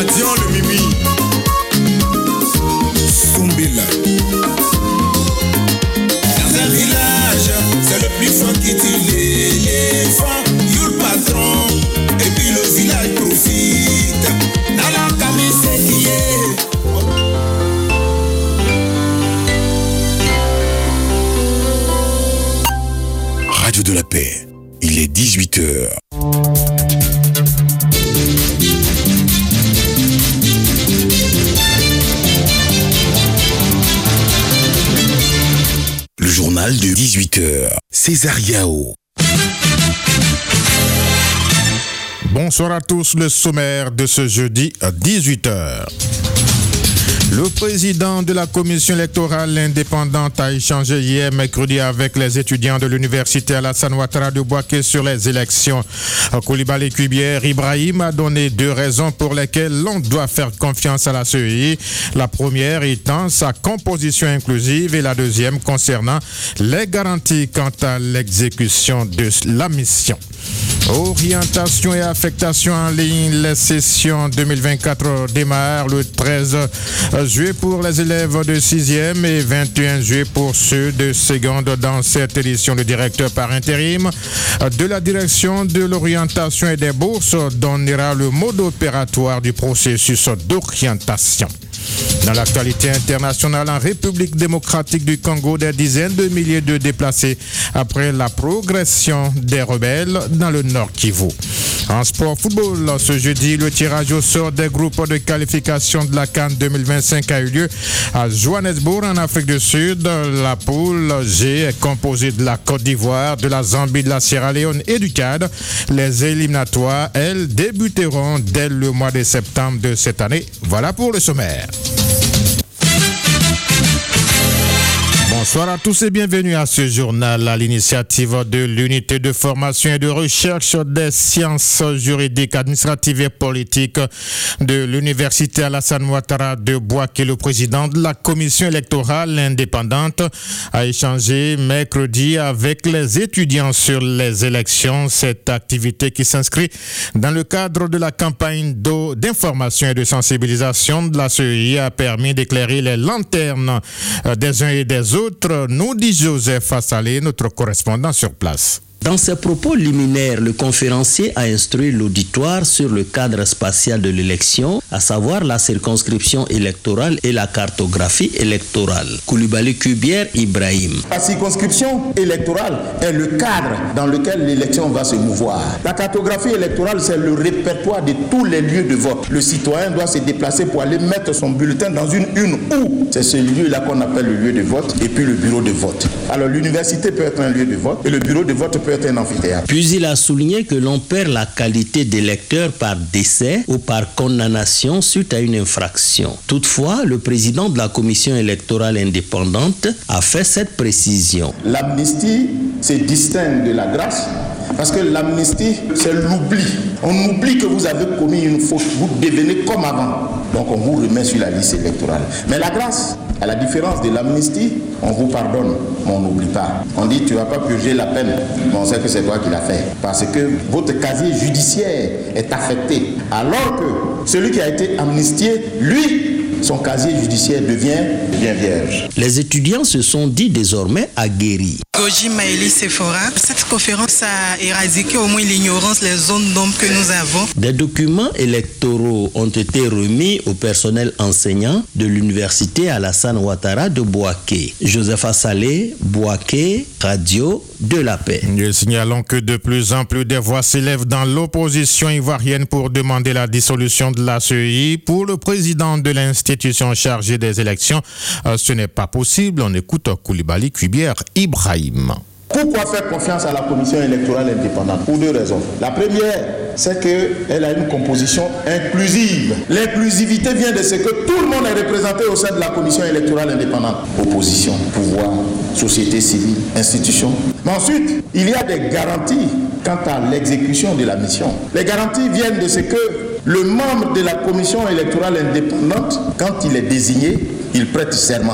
Dion le Mimi. Soumbila. Dans un village, c'est le plus fort qui tue l'éléphant. You le patron, et puis le village profite. Dans la camille, c'est qui est. Radio de la Paix, il est 18h. Le journal de 18h, César Yao. Bonsoir à tous, le sommaire de ce jeudi à 18h. Le président de la commission électorale indépendante a échangé hier mercredi avec les étudiants de l'université Alassane Ouattara de Bouaké sur les élections. Coulibaly Kubière Ibrahim a donné 2 raisons pour lesquelles l'on doit faire confiance à la CEI. La première étant sa composition inclusive et la deuxième concernant les garanties quant à l'exécution de la mission. Orientation et affectation en ligne, les sessions 2024 démarrent le 13 juillet pour les élèves de 6e et 21 juillet pour ceux de seconde. Dans cette édition, le directeur par intérim de la direction de l'orientation et des bourses donnera le mode opératoire du processus d'orientation. Dans l'actualité internationale, en République démocratique du Congo, des dizaines de milliers de déplacés après la progression des rebelles dans le Nord Kivu. En sport football, ce jeudi, le tirage au sort des groupes de qualification de la CAN 2025 a eu lieu à Johannesburg, en Afrique du Sud. La poule G est composée de la Côte d'Ivoire, de la Zambie, de la Sierra Leone et du Tchad. Les éliminatoires, elles, débuteront dès le mois de septembre de cette année. Voilà pour le sommaire. Bonsoir à tous et bienvenue à ce journal à l'initiative de l'unité de formation et de recherche des sciences juridiques, administratives et politiques de l'université Alassane Ouattara de Bouaké. Le président de la commission électorale indépendante a échangé mercredi avec les étudiants sur les élections. Cette activité qui s'inscrit dans le cadre de la campagne d'information et de sensibilisation de la CEI a permis d'éclairer les lanternes des uns et des autres, nous dit Joseph Assalé, notre correspondant sur place. Dans ses propos liminaires, le conférencier a instruit l'auditoire sur le cadre spatial de l'élection, à savoir la circonscription électorale et la cartographie électorale. Coulibaly Kubière Ibrahim. La circonscription électorale est le cadre dans lequel l'élection va se mouvoir. La cartographie électorale, c'est le répertoire de tous les lieux de vote. Le citoyen doit se déplacer pour aller mettre son bulletin dans une urne où c'est ce lieu-là qu'on appelle le lieu de vote et puis le bureau de vote. Alors l'université peut être un lieu de vote et le bureau de vote peut être un amphithéâtre. Puis il a souligné que l'on perd la qualité d'électeur par décès ou par condamnation suite à une infraction. Toutefois, le président de la commission électorale indépendante a fait cette précision. L'amnistie se distingue de la grâce parce que l'amnistie, c'est l'oubli. On oublie que vous avez commis une faute, vous devenez comme avant. Donc on vous remet sur la liste électorale. Mais la grâce, à la différence de l'amnistie, on vous pardonne, mais on n'oublie pas. On dit tu ne vas pas purger la peine, mais on sait que c'est toi qui l'as fait. Parce que votre casier judiciaire est affecté. Alors que celui qui a été amnistié, lui, son casier judiciaire devient vierge. Les étudiants se sont dit désormais aguerris. Goji Maëli Sephora, cette conférence a éradiqué au moins l'ignorance, les zones d'ombre que nous avons. Des documents électoraux ont été remis au personnel enseignant de l'université Alassane Ouattara de Bouaké. Joseph Assalé, Bouaké, Radio de la Paix. Nous signalons que de plus en plus des voix s'élèvent dans l'opposition ivoirienne pour demander la dissolution de la CEI. Pour le président de l'institution chargée des élections, ce n'est pas possible. On écoute Coulibaly Kubière Ibrahim. Pourquoi faire confiance à la commission électorale indépendante? Pour 2 raisons. La première, c'est qu'elle a une composition inclusive. L'inclusivité vient de ce que tout le monde est représenté au sein de la commission électorale indépendante. Opposition, pouvoir, société civile, institutions. Mais ensuite, il y a des garanties quant à l'exécution de la mission. Les garanties viennent de ce que le membre de la commission électorale indépendante, quand il est désigné, il prête serment.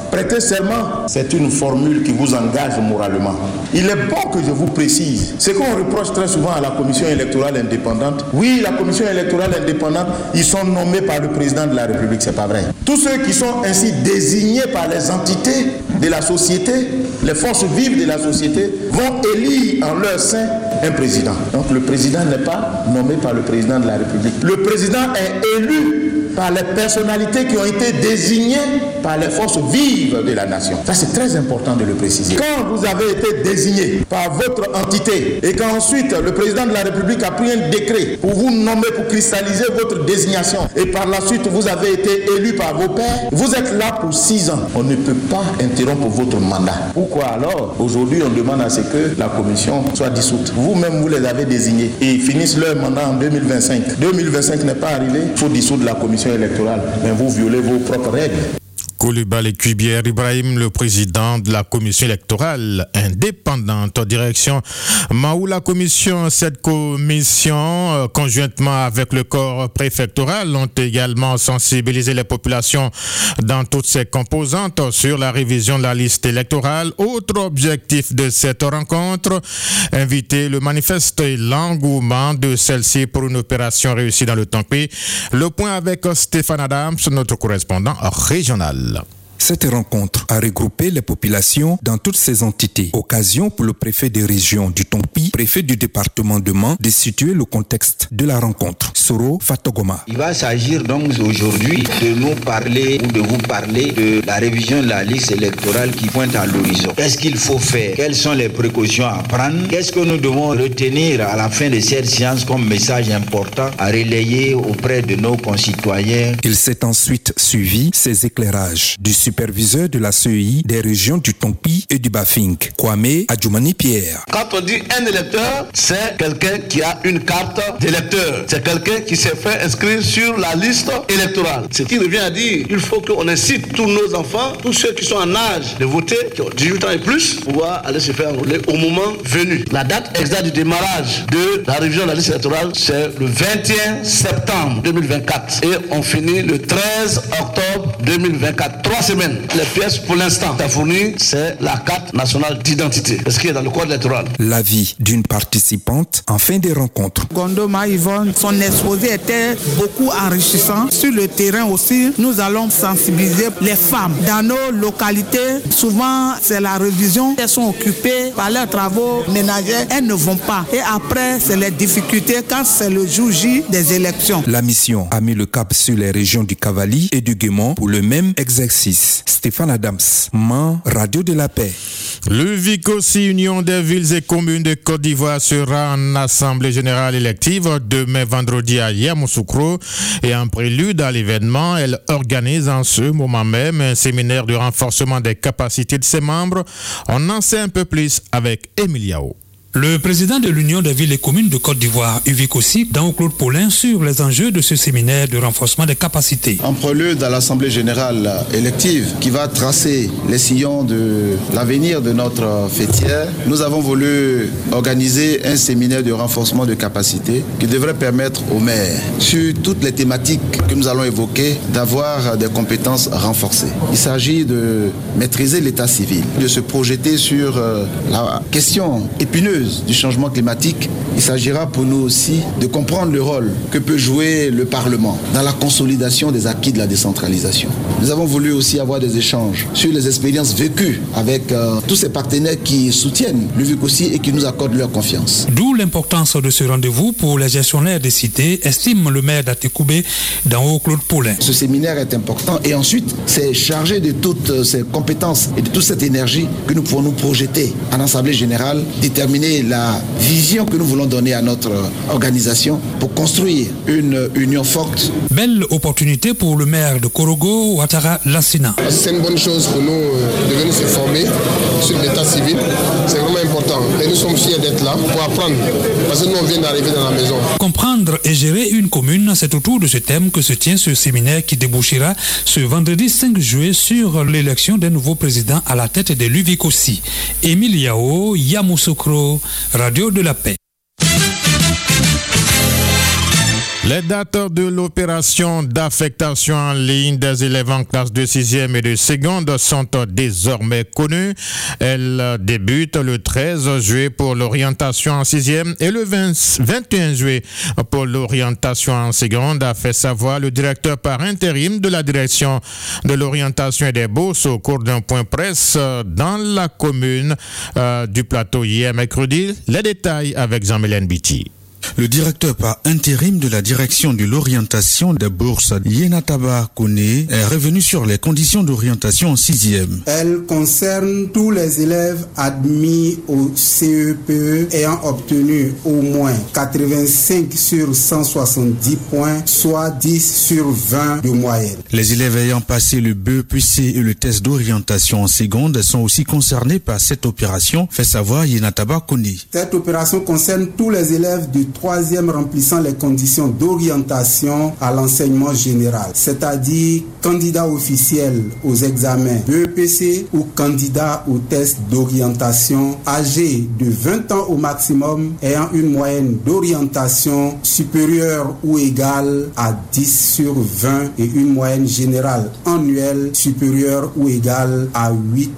Prêter serment, c'est une formule qui vous engage moralement. Il est bon que je vous précise, ce qu'on reproche très souvent à la commission électorale indépendante. Oui, la commission électorale indépendante, ils sont nommés par le président de la République, c'est pas vrai. Tous ceux qui sont ainsi désignés par les entités de la société, les forces vives de la société, vont élire en leur sein un président. Donc le président n'est pas nommé par le président de la République. Le président est élu par les personnalités qui ont été désignées par les forces vives de la nation. Ça, c'est très important de le préciser. Quand vous avez été désigné par votre entité et qu'ensuite le président de la République a pris un décret pour vous nommer, pour cristalliser votre désignation, et par la suite vous avez été élu par vos pairs, vous êtes là pour 6 ans. On ne peut pas interrompre votre mandat. Pourquoi alors aujourd'hui on demande à ce que la commission soit dissoute? Vous-même, vous les avez désignés et ils finissent leur mandat en 2025. 2025 n'est pas arrivé, il faut dissoudre la commission électorale, mais vous violez vos propres règles. Coulibaly Cubière Ibrahim, le président de la commission électorale indépendante. Direction Maoula Commission. Cette commission, conjointement avec le corps préfectoral, ont également sensibilisé les populations dans toutes ses composantes sur la révision de la liste électorale. Autre objectif de cette rencontre, inviter le manifeste et l'engouement de celle-ci pour une opération réussie dans le Tonpi. Le point avec Stéphane Adams, notre correspondant régional. Cette rencontre a regroupé les populations dans toutes ces entités. Occasion pour le préfet des régions du Tonpi, préfet du département de Mans, de situer le contexte de la rencontre. Soro Fatogoma. Il va s'agir donc aujourd'hui de nous parler ou de vous parler de la révision de la liste électorale qui pointe à l'horizon. Qu'est-ce qu'il faut faire? Quelles sont les précautions à prendre? Qu'est-ce que nous devons retenir à la fin de cette séance comme message important à relayer auprès de nos concitoyens? Il s'est ensuite suivi ces éclairages du superviseur de la CEI des régions du Tonpi et du Bafing, Kwame Adjoumani Pierre. Quand on dit un électeur, c'est quelqu'un qui a une carte d'électeur. C'est quelqu'un qui s'est fait inscrire sur la liste électorale. Ce qui revient à dire, il faut qu'on incite tous nos enfants, tous ceux qui sont en âge de voter, qui ont 18 ans et plus, pouvoir aller se faire enrôler au moment venu. La date exacte du démarrage de la révision de la liste électorale, c'est le 21 septembre 2024. Et on finit le 13 octobre 2024. 3 semaines. Les pièces pour l'instant à fournir, c'est la carte nationale d'identité, ce qui est dans le code électoral. L'avis d'une participante en fin de rencontre. Gondoma Yvonne, son exposé était beaucoup enrichissant. Sur le terrain aussi, nous allons sensibiliser les femmes. Dans nos localités, souvent c'est la révision. Elles sont occupées par leurs travaux ménagers. Elles ne vont pas. Et après, c'est les difficultés quand c'est le jour J des élections. La mission a mis le cap sur les régions du Cavali et du Guémont pour le même exercice. Stéphane Adams, Mans, Radio de la Paix. Le VICOSI, Union des villes et communes de Côte d'Ivoire, sera en assemblée générale élective demain vendredi à Yamoussoukro. Et en prélude à l'événement, elle organise en ce moment même un séminaire de renforcement des capacités de ses membres. On en sait un peu plus avec Emiliao. Le président de l'Union des villes et communes de Côte d'Ivoire, UVICOSI, dans Claude Paulin, sur les enjeux de ce séminaire de renforcement des capacités. En prélude à l'Assemblée générale élective qui va tracer les sillons de l'avenir de notre fêtière, nous avons voulu organiser un séminaire de renforcement de capacités qui devrait permettre aux maires, sur toutes les thématiques que nous allons évoquer, d'avoir des compétences renforcées. Il s'agit de maîtriser l'état civil, de se projeter sur la question épineuse du changement climatique. Il s'agira pour nous aussi de comprendre le rôle que peut jouer le Parlement dans la consolidation des acquis de la décentralisation. Nous avons voulu aussi avoir des échanges sur les expériences vécues avec tous ces partenaires qui soutiennent l'UVICOSI et qui nous accordent leur confiance. D'où l'importance de ce rendez-vous pour les gestionnaires des cités, estime le maire d'Atekoubé d'en haut Claude Paulin. Ce séminaire est important et ensuite c'est chargé de toutes ces compétences et de toute cette énergie que nous pourrons nous projeter en Assemblée générale, déterminer la vision que nous voulons donner à notre organisation pour construire une union forte. Belle opportunité pour le maire de Korogo, Ouattara Lassina. C'est une bonne chose pour nous de venir se former sur l'état civil. C'est vraiment important. Et nous sommes fiers d'être là pour apprendre. Parce que nous, on vient d'arriver dans la maison. Comprendre et gérer une commune, c'est autour de ce thème que se tient ce séminaire qui débouchera ce vendredi 5 juillet sur l'élection d'un nouveau président à la tête de l'UVICOSI. Émile Yao, Yamoussoukro, Radio de la Paix. Les dates de l'opération d'affectation en ligne des élèves en classe de 6e et de seconde sont désormais connues. Elles débutent le 13 juillet pour l'orientation en 6e et le 21 juillet pour l'orientation en seconde, a fait savoir le directeur par intérim de la direction de l'orientation et des bourses au cours d'un point presse dans la commune du Plateau hier mercredi. Les détails avec Jean-Mélène Biti. Le directeur par intérim de la direction de l'orientation des bourses, Yenataba Kone, est revenu sur les conditions d'orientation en 6e. Elle concerne tous les élèves admis au CEPE ayant obtenu au moins 85 sur 170 points, soit 10 sur 20 de moyenne. Les élèves ayant passé le BEPC et le test d'orientation en seconde sont aussi concernés par cette opération, fait savoir Yenataba Kone. Cette opération concerne tous les élèves du 3e remplissant les conditions d'orientation à l'enseignement général, c'est-à-dire candidats officiels aux examens BEPC ou candidats aux tests d'orientation âgés de 20 ans au maximum ayant une moyenne d'orientation supérieure ou égale à 10 sur 20 et une moyenne générale annuelle supérieure ou égale à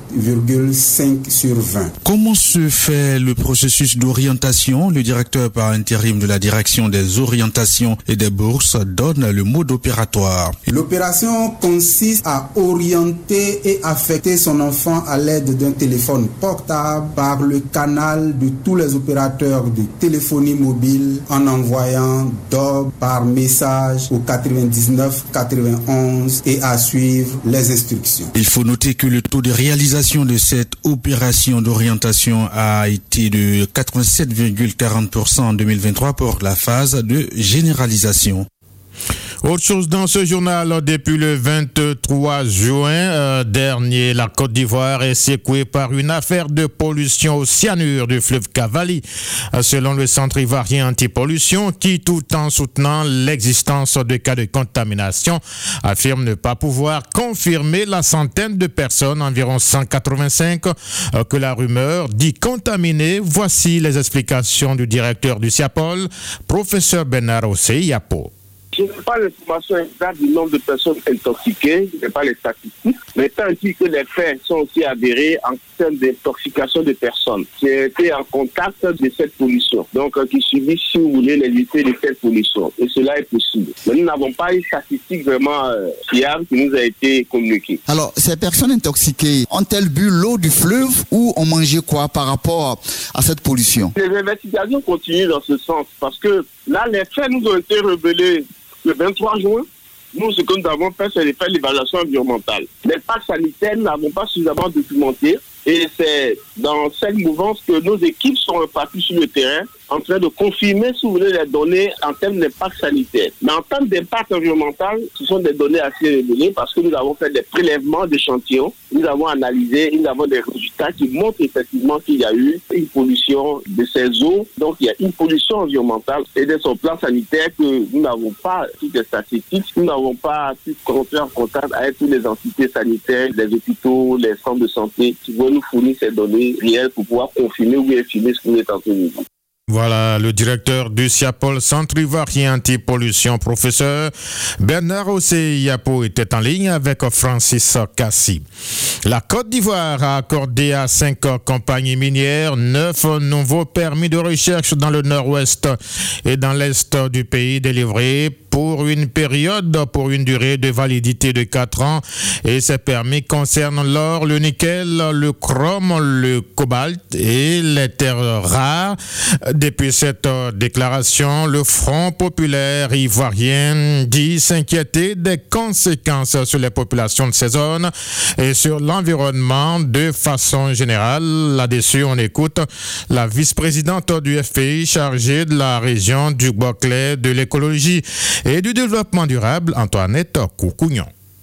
8,5 sur 20. Comment se fait le processus d'orientation? Le directeur par intérim de la direction des orientations et des bourses donne le mode opératoire. L'opération consiste à orienter et affecter son enfant à l'aide d'un téléphone portable par le canal de tous les opérateurs de téléphonie mobile en envoyant DOB par message au 99 91 et à suivre les instructions. Il faut noter que le taux de réalisation de cette opération d'orientation a été de 87,40% en 2023 pour la phase de généralisation. Autre chose dans ce journal, depuis le 23 juin dernier, la Côte d'Ivoire est secouée par une affaire de pollution au cyanure du fleuve Cavali. Selon le Centre ivoirien antipollution, qui tout en soutenant l'existence de cas de contamination, affirme ne pas pouvoir confirmer la centaine de personnes, environ 185, que la rumeur dit contaminées. Voici les explications du directeur du SIAPOL, professeur Bernard Osei-Yapo. Je n'ai pas l'information exacte du nombre de personnes intoxiquées, je n'ai pas les statistiques, mais tant que les faits sont aussi avérés en termes d'intoxication de personnes qui étaient en contact de cette pollution, donc qui subissent, si vous voulez, les effets de cette pollution. Et cela est possible. Mais nous n'avons pas une statistique vraiment fiable qui nous a été communiquée. Alors, ces personnes intoxiquées, ont-elles bu l'eau du fleuve ou ont mangé quoi par rapport à cette pollution? Les investigations continuent dans ce sens parce que là, les faits nous ont été révélés le 23 juin. Nous, ce que nous avons fait, c'est de faire l'évaluation environnementale. Les parcs sanitaires n'avons pas suffisamment documenté. Et c'est dans cette mouvance que nos équipes sont reparties sur le terrain en train de confirmer, si vous voulez, les données en termes d'impact sanitaire. Mais en termes d'impact environnemental, ce sont des données assez révélées parce que nous avons fait des prélèvements d'échantillons, nous avons analysé, nous avons des résultats qui montrent effectivement qu'il y a eu une pollution de ces eaux. Donc il y a une pollution environnementale et de son plan sanitaire que nous n'avons pas toutes les statistiques, nous n'avons pas pu rentrer en contact avec toutes les entités sanitaires, les hôpitaux, les centres de santé qui vont nous fournir ces données réelles pour pouvoir confirmer ou infirmer ce que vous êtes en train de dire. Voilà le directeur du SIAPOL, Centre ivoirien anti-pollution, professeur Bernard Osei-Yapo, était en ligne avec Francis Cassi. La Côte d'Ivoire a accordé à 5 compagnies minières 9 nouveaux permis de recherche dans le nord-ouest et dans l'est du pays délivrés pour une durée de validité de 4 ans. Et ces permis concernent l'or, le nickel, le chrome, le cobalt et les terres rares. Depuis cette déclaration, le Front populaire ivoirien dit s'inquiéter des conséquences sur les populations de ces zones et sur l'environnement de façon générale. Là-dessus, on écoute la vice-présidente du FPI chargée de la région du Boclet, de l'écologie et du développement durable, Antoinette Koukounion. Les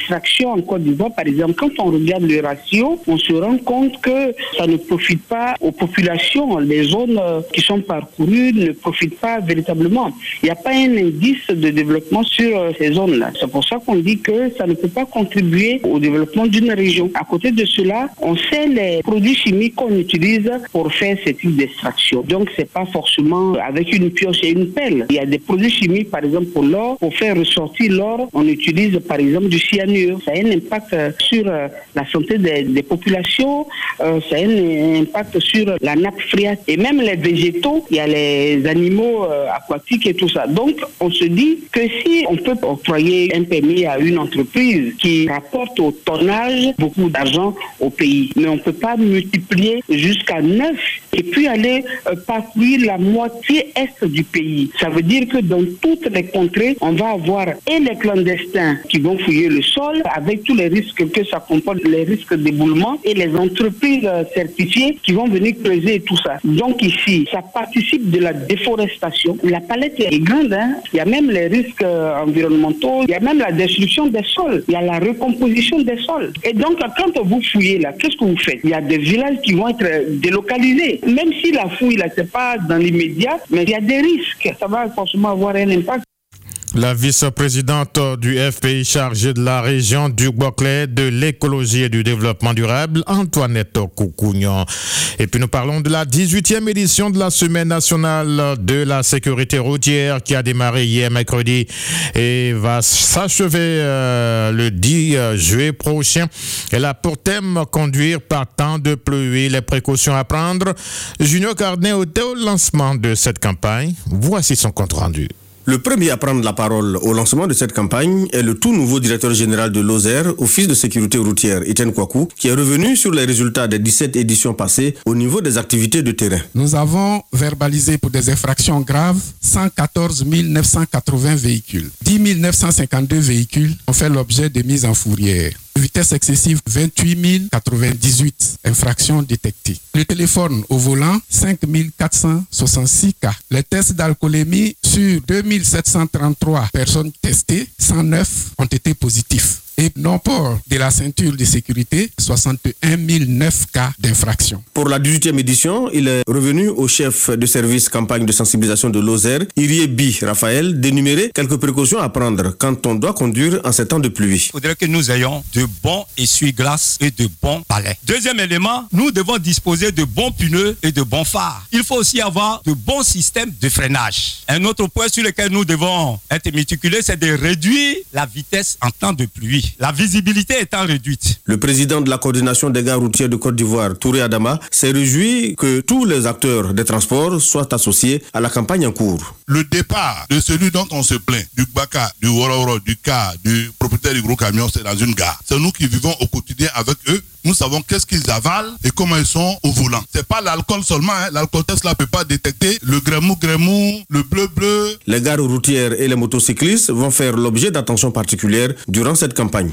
d'extraction en Côte d'Ivoire, par exemple, quand on regarde le ratio, on se rend compte que ça ne profite pas aux populations. Les zones qui sont parcourues ne profitent pas véritablement. Il n'y a pas un indice de développement sur ces zones-là. C'est pour ça qu'on dit que ça ne peut pas contribuer au développement d'une région. À côté de cela, on sait les produits chimiques qu'on utilise pour faire ce type d'extraction. Donc, c'est pas forcément avec une pioche et une pelle. Il y a des produits chimiques, par exemple, pour l'or. Pour faire ressortir l'or, on utilise, par exemple, du cyanure. Ça a un impact sur la santé des populations. Ça a un impact sur la nappe phréatique. Et même les végétaux, il y a les animaux aquatiques et tout ça. Donc, on se dit que si on peut octroyer un permis à une entreprise qui rapporte au tonnage beaucoup d'argent au pays, mais on ne peut pas multiplier jusqu'à 9 et puis aller parcourir la moitié est du pays. Ça veut dire que dans toutes les contrées, on va avoir et les clandestins qui vont fouiller le sol avec tous les risques que ça comporte, les risques d'éboulement, et les entreprises certifiées qui vont venir creuser et tout ça. Donc ici, ça participe de la déforestation. La palette est grande, hein. Il y a même les risques environnementaux, il y a même la destruction des sols, il y a la recomposition des sols. Et donc, quand vous fouillez là, qu'est-ce que vous faites? Il y a des villages qui vont être délocalisés. Même si la fouille là, c'est pas dans l'immédiat, mais il y a des risques. Ça va forcément avoir un impact. La vice-présidente du FPI chargée de la région du Boclet, de l'écologie et du développement durable, Antoinette Koukounian. Et puis nous parlons de la 18e édition de la Semaine nationale de la sécurité routière qui a démarré hier mercredi et va s'achever le 10 juillet prochain. Elle a pour thème conduire par temps de pluie, les précautions à prendre. Junior Carnet était au lancement de cette campagne. Voici son compte rendu. Le premier à prendre la parole au lancement de cette campagne est le tout nouveau directeur général de l'OSER, Office de sécurité routière, Etienne Kouakou, qui est revenu sur les résultats des 17 éditions passées au niveau des activités de terrain. Nous avons verbalisé pour des infractions graves 114 980 véhicules. 10 952 véhicules ont fait l'objet de mises en fourrière. Vitesse excessive, 28 098 infractions détectées. Le téléphone au volant, 5 466 cas. Les tests d'alcoolémie sur 2733 personnes testées, 109 ont été positifs. Et non-port de la ceinture de sécurité, 61 009 cas d'infraction. Pour la 18e édition, il est revenu au chef de service campagne de sensibilisation de l'OSER, Iriebi Raphaël, d'énumérer quelques précautions à prendre quand on doit conduire en ces temps de pluie. Il faudrait que nous ayons de bons essuie-glaces et de bons balais. Deuxième élément, nous devons disposer de bons pneus et de bons phares. Il faut aussi avoir de bons systèmes de freinage. Un autre point sur lequel nous devons être méticuleux, c'est de réduire la vitesse en temps de pluie. La visibilité étant réduite. Le président de la coordination des gares routières de Côte d'Ivoire, Touré Adama, s'est réjoui que tous les acteurs des transports soient associés à la campagne en cours. Le départ de celui dont on se plaint, du Baka, du Wororo, du Ka, du propriétaire du gros camion, c'est dans une gare. C'est nous qui vivons au quotidien avec eux. Nous savons qu'est-ce qu'ils avalent et comment ils sont au volant. C'est pas l'alcool seulement, hein. L'alcool test là peut pas détecter le grémou, le bleu. Les gares routières et les motocyclistes vont faire l'objet d'attention particulière durant cette campagne.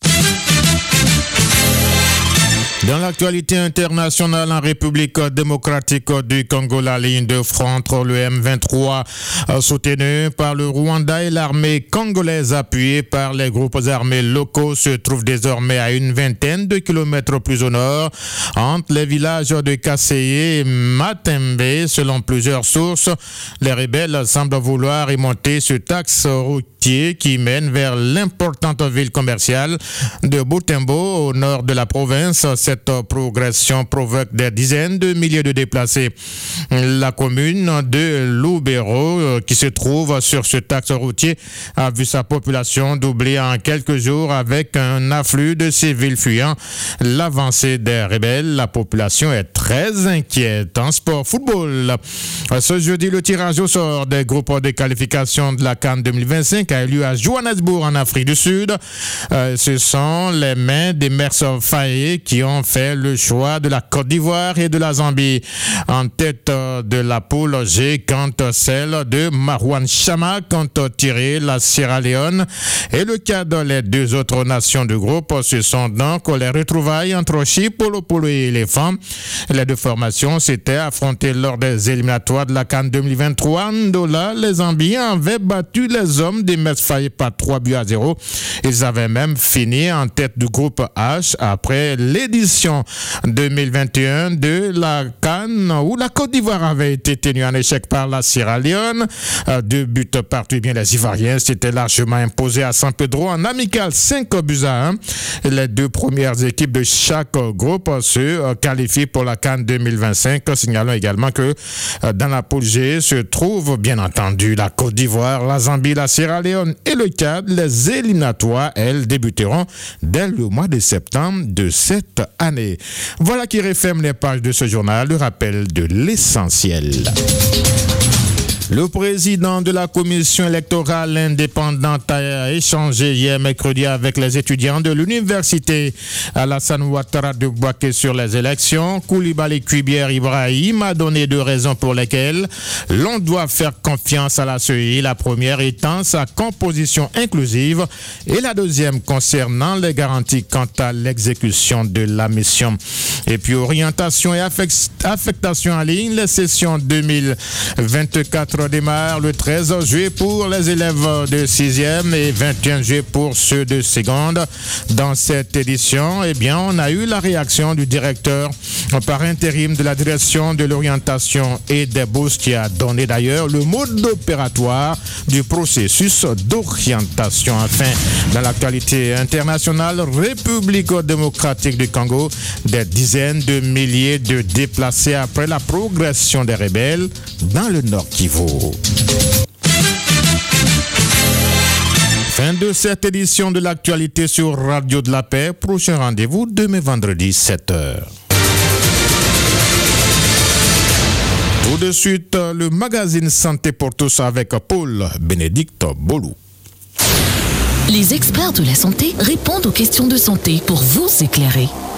Dans l'actualité internationale en République démocratique du Congo, la ligne de front entre le M23 soutenu par le Rwanda et l'armée congolaise appuyée par les groupes armés locaux se trouve désormais à une vingtaine de kilomètres plus au nord entre les villages de Kaseye et Matembe. Selon plusieurs sources, les rebelles semblent vouloir remonter ce axe routier qui mène vers l'importante ville commerciale de Butembo au nord de la province. Cette progression provoque des dizaines de milliers de déplacés. La commune de Lubero, qui se trouve sur ce axe routier, a vu sa population doubler en quelques jours avec un afflux de civils fuyant l'avancée des rebelles. La population est très inquiète. En sport football, ce jeudi, le tirage au sort des groupes de qualification de la CAN 2025 a eu lieu à Johannesburg en Afrique du Sud. Ce sont les mains des Mercer Faye qui ont fait le choix de la Côte d'Ivoire et de la Zambie. En tête de la poule G, quand celle de Marouane Chama ont tiré la Sierra Leone et le cadre les deux autres nations du groupe. Ce sont donc les retrouvailles entre Chipolo Polo et Éléphant. Les deux formations s'étaient affrontées lors des éliminatoires de la CAN 2023. Ndola, les Zambiens avaient battu les hommes des Metz-Faye par 3-0. Ils avaient même fini en tête du groupe H après l'édition 2021 de la CAN où la Côte d'Ivoire avait été tenue en échec par la Sierra Leone. 2 buts partout. Bien, les Ivoiriens s'étaient largement imposés à San Pedro en amical 5-1. Les 2 premières équipes de chaque groupe se qualifient pour la CAN 2025. Signalons également que dans la poule G se trouvent bien entendu la Côte d'Ivoire, la Zambie, la Sierra Leone et le Tchad. Les éliminatoires, elles, débuteront dès le mois de septembre de cette année. Voilà qui referme les pages de ce journal, le rappel de l'essentiel. Le président de la commission électorale indépendante a échangé hier mercredi avec les étudiants de l'université Alassane Ouattara de Bouaké sur les élections. Koulibaly Kuibière Ibrahim a donné 2 raisons pour lesquelles l'on doit faire confiance à la CEI. La première étant sa composition inclusive et la deuxième concernant les garanties quant à l'exécution de la mission. Et puis orientation et affectation en ligne, les sessions 2024 démarre le 13 juillet pour les élèves de 6e et 21 juillet pour ceux de seconde. Dans cette édition, on a eu la réaction du directeur par intérim de la direction de l'orientation et des bourses qui a donné d'ailleurs le mode opératoire du processus d'orientation. Enfin, dans l'actualité internationale, République démocratique du Congo, des dizaines de milliers de déplacés après la progression des rebelles dans le Nord Kivu. Fin de cette édition de l'actualité sur Radio de la Paix. Prochain rendez-vous demain vendredi 7h. Tout de suite, le magazine Santé pour tous avec Paul Bénédicte Bolou. Les experts de la santé répondent aux questions de santé pour vous éclairer.